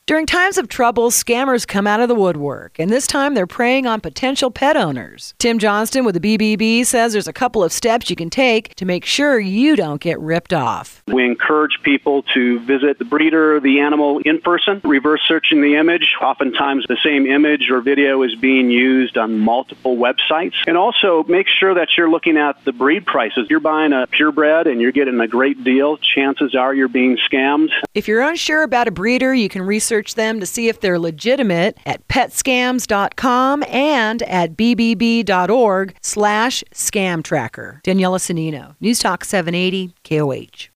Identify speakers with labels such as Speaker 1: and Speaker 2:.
Speaker 1: During times of trouble, scammers come out of the woodwork, and this time they're preying on potential pet owners. Tim Johnston with the BBB says there's a couple of steps you can take to make sure you don't get ripped off.
Speaker 2: We encourage people to visit the breeder, the animal in person, reverse searching the image. Oftentimes the same image or video is being used on multiple websites. And also make sure that you're looking at the breed prices. You're buying a purebred and you're getting a great deal. Chances are you're being scammed.
Speaker 1: If you're unsure about a breeder, you can research them to see if they're legitimate at petscams.com and at bbb.org/scam tracker. Daniela Sanino, News Talk 780 KOH.